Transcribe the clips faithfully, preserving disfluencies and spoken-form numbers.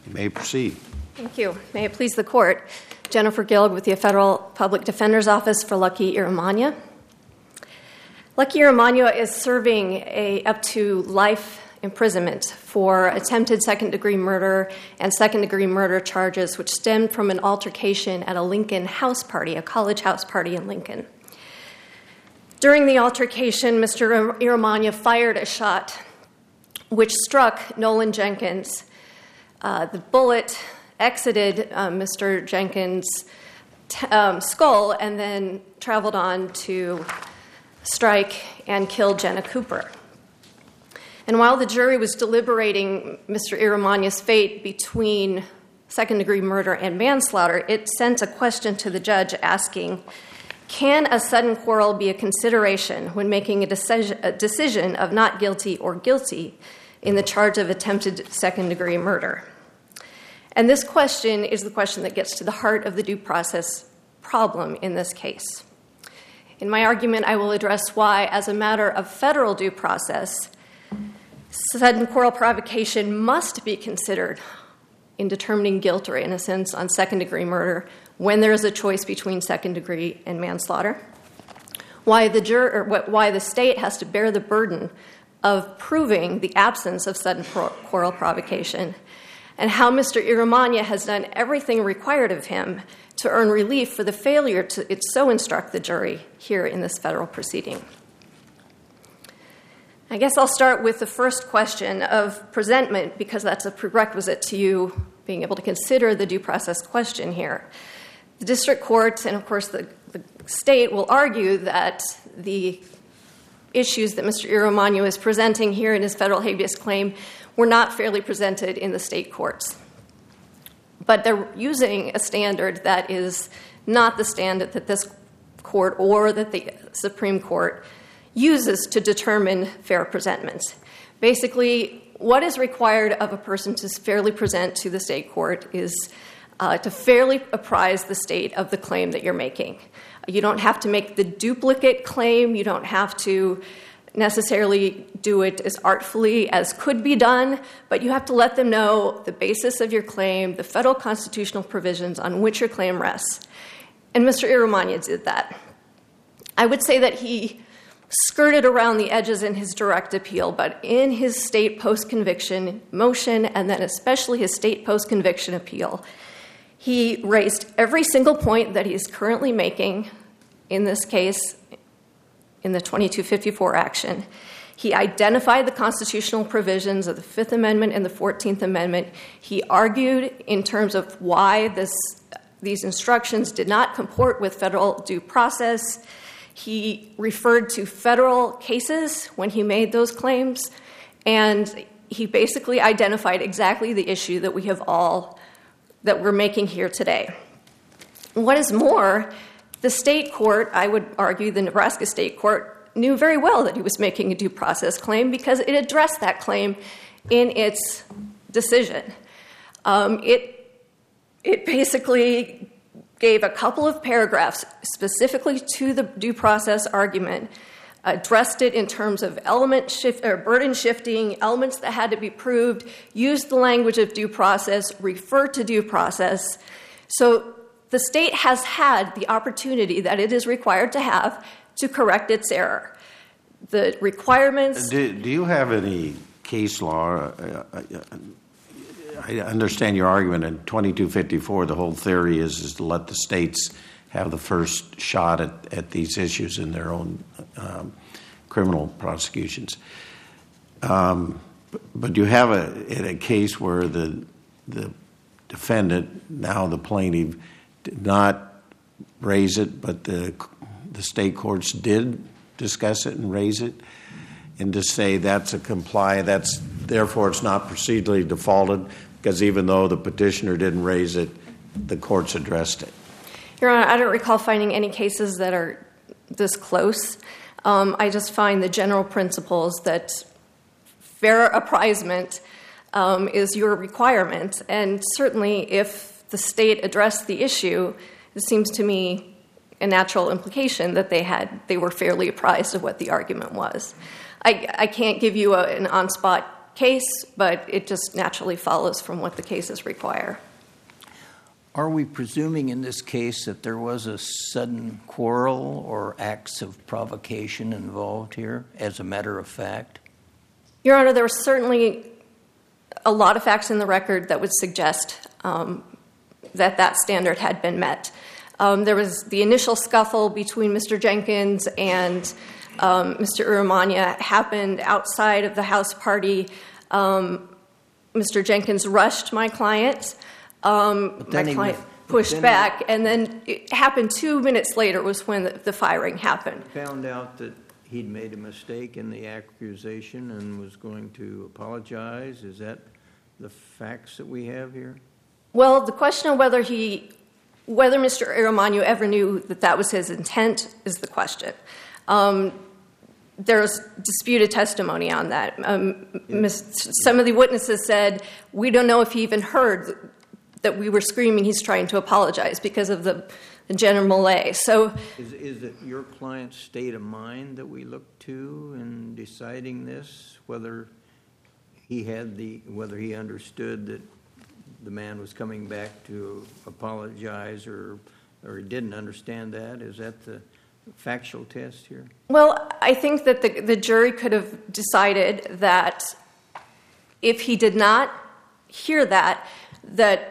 You may proceed. Thank you. May it please the Court. Jennifer Gilg with the Federal Public Defender's Office for Lucky Iramanya. Lucky Iramanya is serving a up to life imprisonment for attempted second-degree murder and second-degree murder charges which stemmed from an altercation at a Lincoln house party, a college house party in Lincoln. During the altercation, Mister Iramanya fired a shot which struck Nolan Jenkins. Uh, the bullet exited uh, Mister Jenkins' t- um, skull and then traveled on to strike and kill Jenna Cooper. And while the jury was deliberating Mister Iramanya's fate between second-degree murder and manslaughter, it sent a question to the judge asking, can a sudden quarrel be a consideration when making a decision, a decision of not guilty or guilty in the charge of attempted second-degree murder? And this question is the question that gets to the heart of the due process problem in this case. In my argument, I will address why, as a matter of federal due process, sudden quarrel provocation must be considered in determining guilt or innocence on second-degree murder when there is a choice between second-degree and manslaughter, why the jur- or what, why the state has to bear the burden of proving the absence of sudden quarrel provocation, and how Mister Iramanya has done everything required of him to earn relief for the failure to it so instruct the jury here in this federal proceeding. I guess I'll start with the first question of presentment, because that's a prerequisite to you being able to consider the due process question here. The district court and, of course, the, the state will argue that the issues that Mister Iramanya is presenting here in his federal habeas claim were not fairly presented in the state courts. But they're using a standard that is not the standard that this court or that the Supreme Court uses to determine fair presentment. Basically, what is required of a person to fairly present to the state court is uh, to fairly apprise the state of the claim that you're making. You don't have to make the duplicate claim. You don't have to necessarily do it as artfully as could be done, but you have to let them know the basis of your claim, the federal constitutional provisions on which your claim rests. And Mister Iramanya did that. I would say that he skirted around the edges in his direct appeal, but in his state post-conviction motion, and then especially his state post-conviction appeal, he raised every single point that he's currently making in this case, in the twenty-two fifty-four action. He identified the constitutional provisions of the Fifth Amendment and the Fourteenth Amendment. He argued in terms of why this, these instructions did not comport with federal due process. He referred to federal cases when he made those claims, and he basically identified exactly the issue that we have all, that we're making here today. What is more, the state court, I would argue the Nebraska State Court, knew very well that he was making a due process claim because it addressed that claim in its decision. Um, it, it basically gave a couple of paragraphs specifically to the due process argument, addressed it in terms of element shift or burden shifting, elements that had to be proved, used the language of due process, referred to due process. So the state has had the opportunity that it is required to have to correct its error. The requirements... Do, do you have any case law? Uh, uh, I understand your argument in twenty-two fifty-four. The whole theory is, is to let the states have the first shot at, at these issues in their own um, criminal prosecutions. Um, but, but you have a, in a case where the the defendant, now the plaintiff, did not raise it, but the the state courts did discuss it and raise it, and to say that's a comply, that's therefore it's not procedurally defaulted because even though the petitioner didn't raise it, the courts addressed it. Your Honor, I don't recall finding any cases that are this close. Um, I just find the general principles that fair apprisement um, is your requirement, and certainly if the state addressed the issue, it seems to me a natural implication that they had they were fairly apprised of what the argument was. I, I can't give you a, an on-spot case, but it just naturally follows from what the cases require. Are we presuming in this case that there was a sudden quarrel or acts of provocation involved here, as a matter of fact? Your Honor, there was certainly a lot of facts in the record that would suggest um, that that standard had been met. Um, there was the initial scuffle between Mister Jenkins and um, Mister Uramanya happened outside of the house party. Um, Mister Jenkins rushed my client. Um, my client was, pushed back, and then it happened two minutes later was when the, the firing happened. Found out that he'd made a mistake in the accusation and was going to apologize. Is that the facts that we have here? Well, the question of whether he, whether Mister Uramanya ever knew that that was his intent is the question. Um, There's disputed testimony on that. Um, yeah. Some of the witnesses said, we don't know if he even heard that we were screaming he's trying to apologize because of the, the general melee. So, is, is it your client's state of mind that we look to in deciding this, whether he had the, whether he understood that the man was coming back to apologize, or, or he didn't understand that? Is that the factual test here? Well, I think that the, the jury could have decided that if he did not hear that, that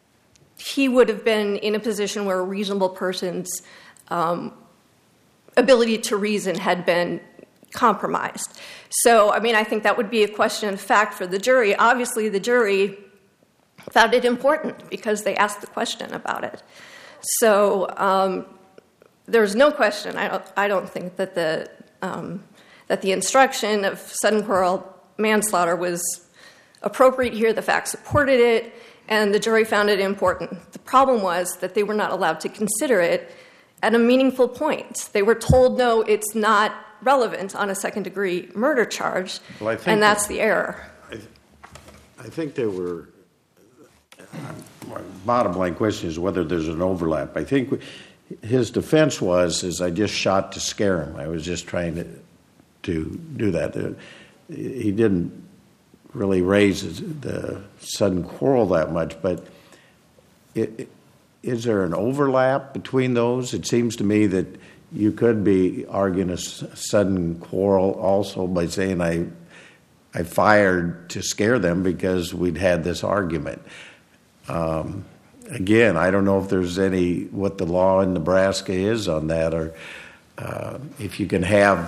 he would have been in a position where a reasonable person's um, ability to reason had been compromised. So, I mean, I think that would be a question of fact for the jury. Obviously, the jury found it important because they asked the question about it. So, um, there's no question. I don't. I don't think that the um, that the instruction of sudden quarrel manslaughter was appropriate here. The facts supported it, and the jury found it important. The problem was that they were not allowed to consider it at a meaningful point. They were told, no, it's not relevant on a second-degree murder charge, well, I think and that's that, the error. I, th- I think there were. Uh, bottom line question is whether there's an overlap. I think. We, His defense was, is I just shot to scare him. I was just trying to to do that. Uh, he didn't really raise the sudden quarrel that much, but it, it, is there an overlap between those? It seems to me that you could be arguing a sudden quarrel also by saying I I fired to scare them because we'd had this argument. Um Again, I don't know if there's any, what the law in Nebraska is on that, or uh, if you can have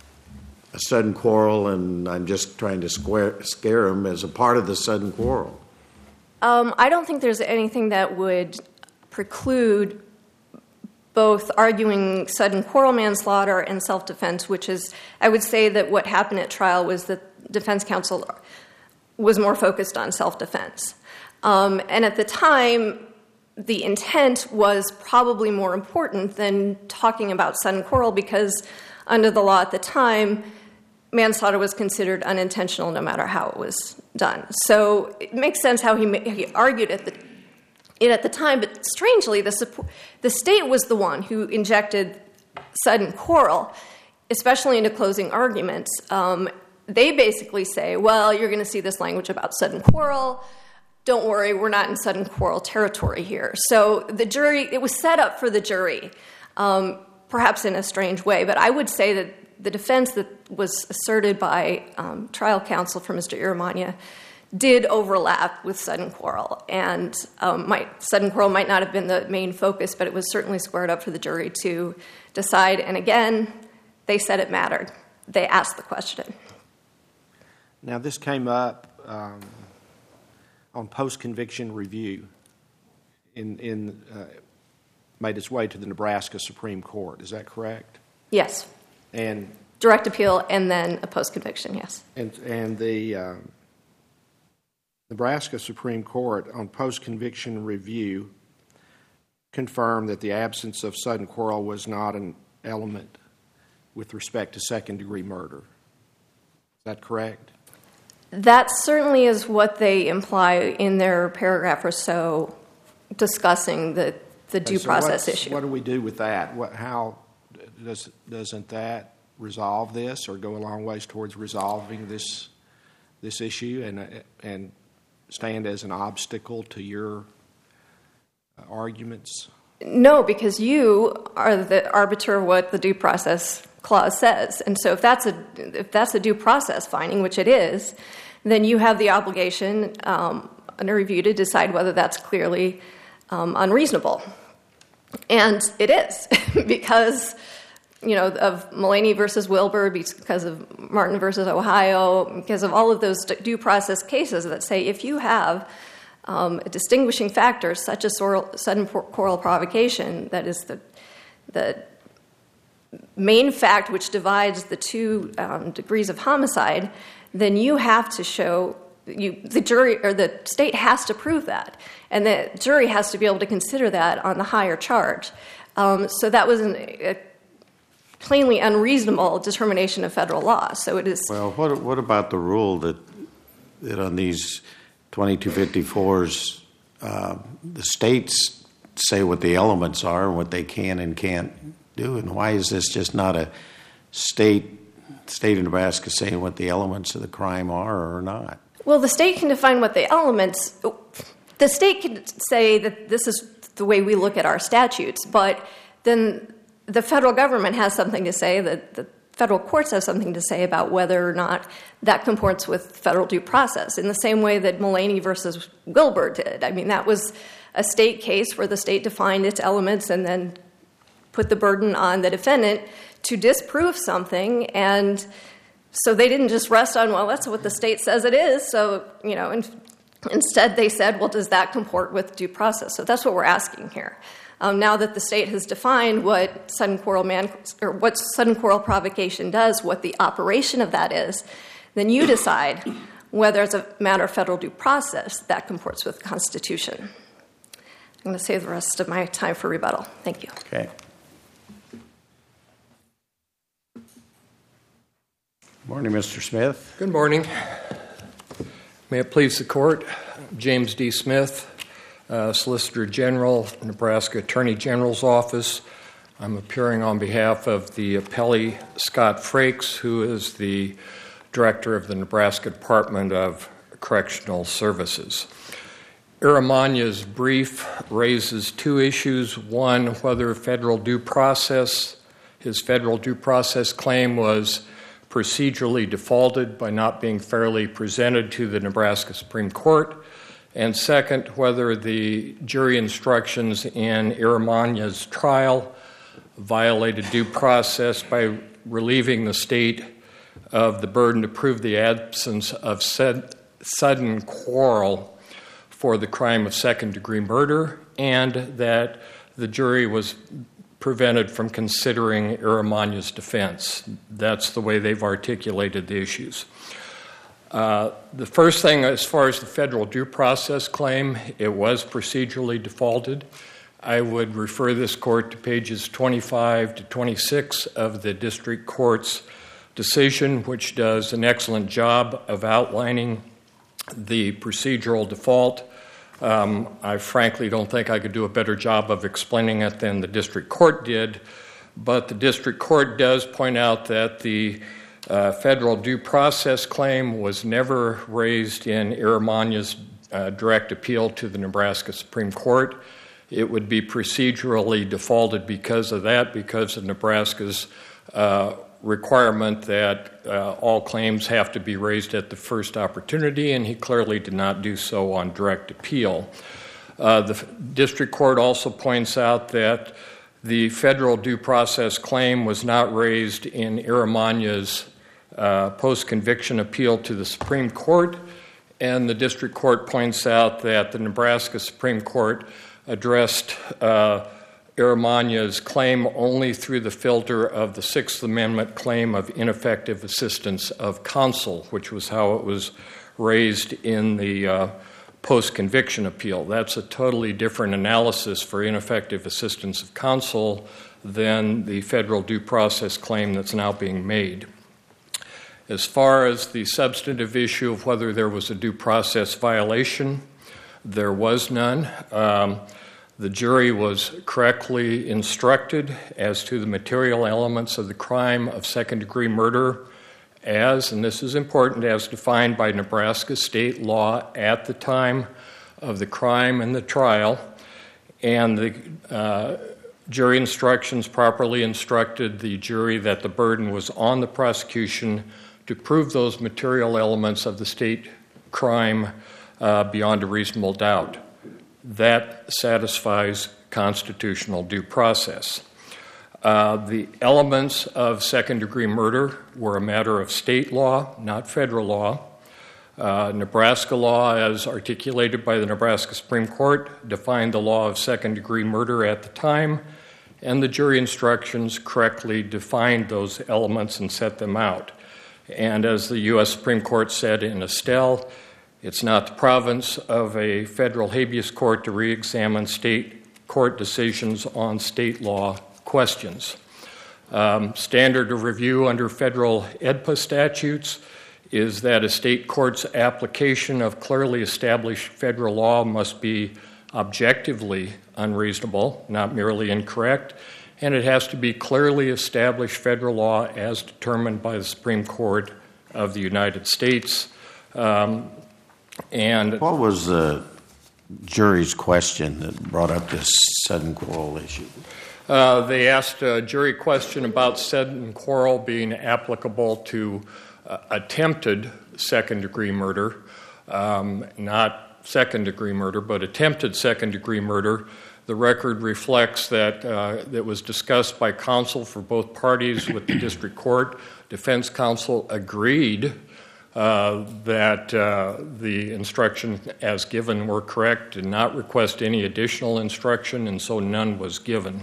a sudden quarrel and I'm just trying to square, scare them as a part of the sudden quarrel. Um, I don't think there's anything that would preclude both arguing sudden quarrel manslaughter and self-defense, which is, I would say that what happened at trial was that defense counsel was more focused on self-defense. Um, and at the time, the intent was probably more important than talking about sudden quarrel because under the law at the time, manslaughter was considered unintentional no matter how it was done. So it makes sense how he, he argued at the, it at the time, but strangely, the, support, the state was the one who injected sudden quarrel, especially into closing arguments. Um, they basically say, well, you're going to see this language about sudden quarrel. Don't worry, we're not in sudden quarrel territory here. So the jury, it was set up for the jury, um, perhaps in a strange way, but I would say that the defense that was asserted by um, trial counsel for Mister Uramanya did overlap with sudden quarrel, and um, might, sudden quarrel might not have been the main focus, but it was certainly squared up for the jury to decide, and again, they said it mattered. They asked the question. Now, this came up um, on post-conviction review, in, in uh, made its way to the Nebraska Supreme Court. Is that correct? Yes. And direct appeal and then a post-conviction, yes. And, and the uh, Nebraska Supreme Court on post-conviction review confirmed that the absence of sudden quarrel was not an element with respect to second-degree murder. Is that correct? That certainly is what they imply in their paragraph or so discussing the, the due so process issue. What do we do with that? What, how does, doesn't that resolve this or go a long ways towards resolving this this issue and and stand as an obstacle to your arguments? No, because you are the arbiter of what the due process clause says. And so if that's a if that's a due process finding, which it is, then you have the obligation um, under review to decide whether that's clearly um, unreasonable. And it is, because, you know, of Mulaney versus Wilbur, because of Martin versus Ohio, because of all of those due process cases that say if you have um, a distinguishing factor such as sudden choral provocation, that is the the main fact which divides the two um, degrees of homicide, then you have to show, you the jury or the state has to prove that, and the jury has to be able to consider that on the higher charge. Um, so that was an, a plainly unreasonable determination of federal law. So it is. Well, what what about the rule that that on these twenty-two fifty-fours, uh, the states say what the elements are and what they can and can't do, and why is this just not a state state of Nebraska saying what the elements of the crime are or not? Well, the state can define what the elements. The state can say that this is the way we look at our statutes, but then the federal government has something to say, that the federal courts have something to say about whether or not that comports with federal due process, in the same way that Mulaney versus Wilbur did. I mean, that was a state case where the state defined its elements and then put the burden on the defendant to disprove something, and so they didn't just rest on, well, that's what the state says it is, so, you know, in, instead they said, well, does that comport with due process? So that's what we're asking here. Um, now that the state has defined what sudden quarrel man or what sudden quarrel provocation does, what the operation of that is, then you decide whether, as a matter of federal due process, that comports with the Constitution. I'm going to save the rest of my time for rebuttal. Thank you. Okay. Morning, Mister Smith. Good morning. May it please the court, James D. Smith, uh, Solicitor General, Nebraska Attorney General's Office. I'm appearing on behalf of the appellee, Scott Frakes, who is the Director of the Nebraska Department of Correctional Services. Iramagna's brief raises two issues. One, whether federal due process, his federal due process claim was procedurally defaulted by not being fairly presented to the Nebraska Supreme Court, and second, whether the jury instructions in Iramagna's trial violated due process by relieving the state of the burden to prove the absence of said sudden quarrel for the crime of second-degree murder, and that the jury was prevented from considering Iramagna's defense. That's the way they've articulated the issues. Uh, the first thing, as far as the federal due process claim, it was procedurally defaulted. I would refer this court to pages twenty-five to twenty-six of the district court's decision, which does an excellent job of outlining the procedural default. Um, I frankly don't think I could do a better job of explaining it than the district court did, but the district court does point out that the uh, federal due process claim was never raised in Iramagna's uh, direct appeal to the Nebraska Supreme Court. It would be procedurally defaulted because of that, because of Nebraska's uh, requirement that uh, all claims have to be raised at the first opportunity, and he clearly did not do so on direct appeal. Uh, the district court also points out that the federal due process claim was not raised in Iramagna's uh, post-conviction appeal to the Supreme Court, and the district court points out that the Nebraska Supreme Court addressed uh, Iramagna's claim only through the filter of the Sixth Amendment claim of ineffective assistance of counsel, which was how it was raised in the uh, post-conviction appeal. That's a totally different analysis for ineffective assistance of counsel than the federal due process claim that's now being made. As far as the substantive issue of whether there was a due process violation, there was none. Um, The jury was correctly instructed as to the material elements of the crime of second-degree murder as, and this is important, as defined by Nebraska state law at the time of the crime and the trial, and the uh, jury instructions properly instructed the jury that the burden was on the prosecution to prove those material elements of the state crime uh, beyond a reasonable doubt. That satisfies constitutional due process. Uh, the elements of second-degree murder were a matter of state law, not federal law. Uh, Nebraska law, as articulated by the Nebraska Supreme Court, defined the law of second-degree murder at the time, and the jury instructions correctly defined those elements and set them out. And as the U S Supreme Court said in Estelle, it's not the province of a federal habeas court to re-examine state court decisions on state law questions. Um, standard of review under federal E D P A statutes is that a state court's application of clearly established federal law must be objectively unreasonable, not merely incorrect, and it has to be clearly established federal law as determined by the Supreme Court of the United States. Um, and what was the jury's question that brought up this sudden quarrel issue? Uh, they asked a jury question about sudden quarrel being applicable to uh, attempted second-degree murder, um, not second-degree murder, but attempted second-degree murder. The record reflects that uh, it was discussed by counsel for both parties with the district court. Defense counsel agreed uh, that uh, the instruction as given were correct, did not request any additional instruction, and so none was given.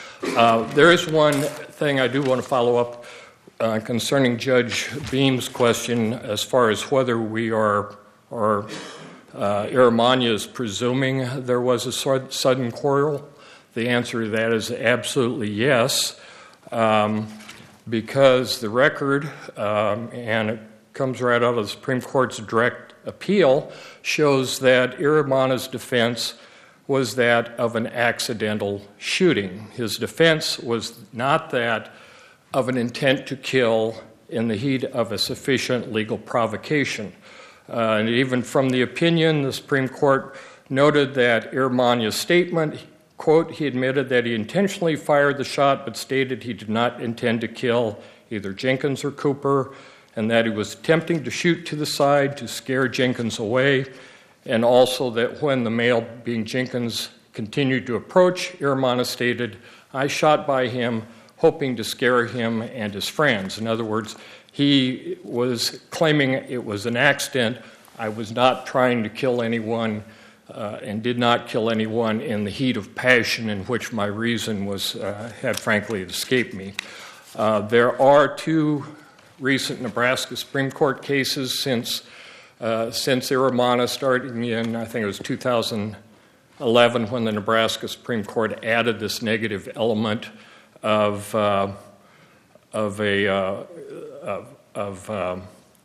Uh, there is one thing I do want to follow up uh, concerning Judge Beam's question as far as whether we are, or uh, Iramanya is presuming there was a sudden quarrel. The answer to that is absolutely yes, um, because the record, um, and it comes right out of the Supreme Court's direct appeal, shows that Iramanya's defense was that of an accidental shooting. His defense was not that of an intent to kill in the heat of a sufficient legal provocation. Uh, and even from the opinion, the Supreme Court noted that Iramanya's statement, quote, he admitted that he intentionally fired the shot but stated he did not intend to kill either Jenkins or Cooper, and that he was attempting to shoot to the side to scare Jenkins away, and also that when the male, being Jenkins, continued to approach, Iramanya stated, I shot by him hoping to scare him and his friends. In other words, he was claiming it was an accident. I was not trying to kill anyone uh, and did not kill anyone in the heat of passion in which my reason was uh, had frankly escaped me. Uh, there are two recent Nebraska Supreme Court cases since Uh, since Iramanya, starting in, I think it was two thousand eleven, when the Nebraska Supreme Court added this negative element of uh, of a uh, of, of um,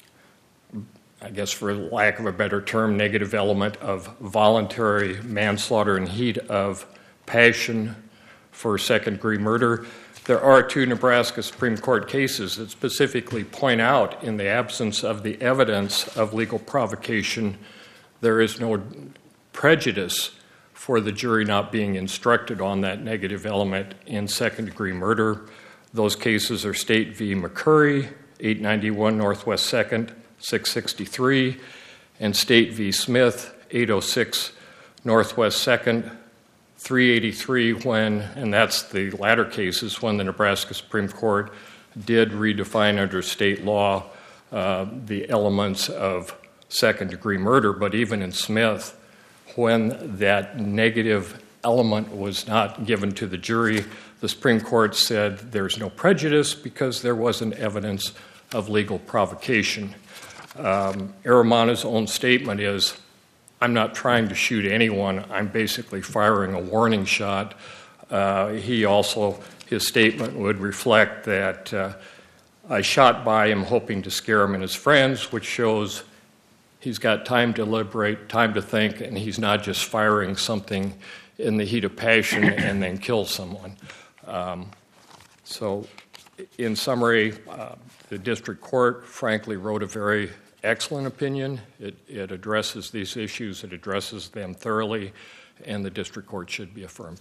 I guess, for lack of a better term, negative element of voluntary manslaughter in heat of passion for second-degree murder. There are two Nebraska Supreme Court cases that specifically point out, in the absence of the evidence of legal provocation, there is no prejudice for the jury not being instructed on that negative element in second-degree murder. Those cases are State v. McCurry, eight ninety-one Northwest second, six sixty-three, and State v. Smith, eight oh six Northwest second, three eighty-three, when, and that's the latter cases, when the Nebraska Supreme Court did redefine under state law uh, the elements of second-degree murder. But even in Smith, when that negative element was not given to the jury, the Supreme Court said there's no prejudice because there wasn't evidence of legal provocation. Um, Iramanya's own statement is, I'm not trying to shoot anyone. I'm basically firing a warning shot. Uh, he also, his statement would reflect that uh, I shot by him hoping to scare him and his friends, which shows he's got time to deliberate, time to think, and he's not just firing something in the heat of passion and then kill someone. Um, so in summary, uh, the district court, frankly, wrote a very excellent opinion. It, it addresses these issues, it addresses them thoroughly, and the district court should be affirmed.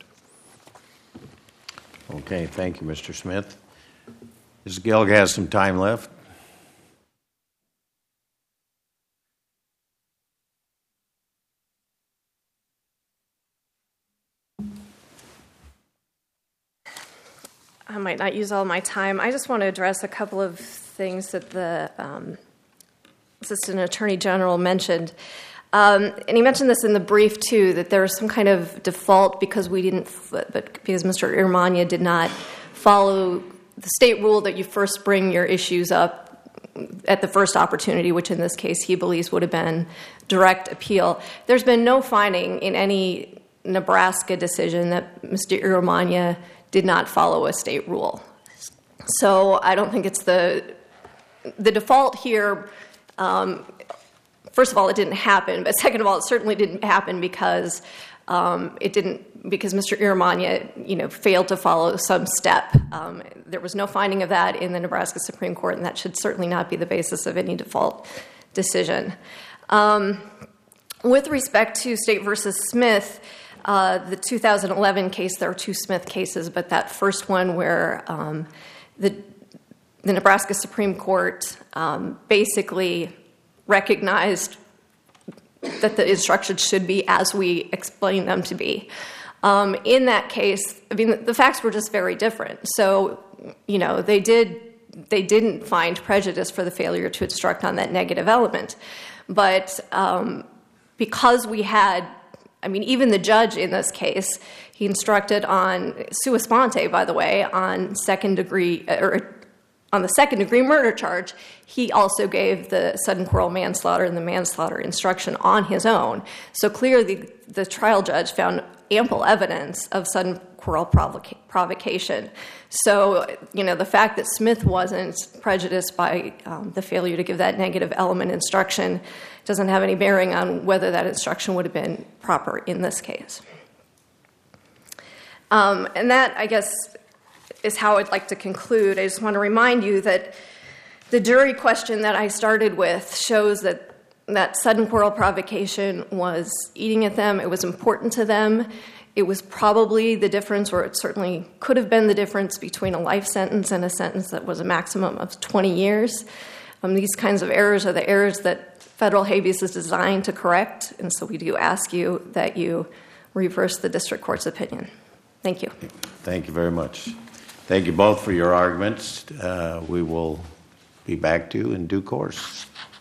Okay, thank you, Mister Smith. Miz Gilg has some time left. I might not use all my time. I just want to address a couple of things that the um, Assistant Attorney General mentioned. Um, and he mentioned this in the brief, too, that there was some kind of default because we didn't, but because Mister Irmania did not follow the state rule that you first bring your issues up at the first opportunity, which in this case he believes would have been direct appeal. There's been no finding in any Nebraska decision that Mister Irmania did not follow a state rule. So I don't think it's the the default here. Um, first of all, it didn't happen, but second of all, it certainly didn't happen because um, it didn't because Mister Irmania, you know, failed to follow some step. Um, there was no finding of that in the Nebraska Supreme Court, and that should certainly not be the basis of any default decision. Um, with respect to State versus Smith. Uh, the two thousand eleven case, there are two Smith cases, but that first one where um, the, the Nebraska Supreme Court um, basically recognized that the instructions should be as we explain them to be. Um, in that case, I mean, the, the facts were just very different. So, you know, they did they didn't find prejudice for the failure to instruct on that negative element, but um, because we had I mean, even the judge in this case, he instructed on sua sponte, by the way, on second degree or on the second degree murder charge. He also gave the sudden quarrel manslaughter and the manslaughter instruction on his own. So clearly, the trial judge found ample evidence of sudden quarrel provoca- provocation. So, you know, the fact that Smith wasn't prejudiced by um, the failure to give that negative element instruction doesn't have any bearing on whether that instruction would have been proper in this case. Um, and that, I guess, is how I'd like to conclude. I just want to remind you that the jury question that I started with shows that that sudden quarrel provocation was eating at them. It was important to them. It was probably the difference, or it certainly could have been the difference between a life sentence and a sentence that was a maximum of twenty years. Um, these kinds of errors are the errors that federal habeas is designed to correct, and so we do ask you that you reverse the district court's opinion. Thank you. Thank you very much. Thank you both for your arguments. Uh, we will be back to you in due course.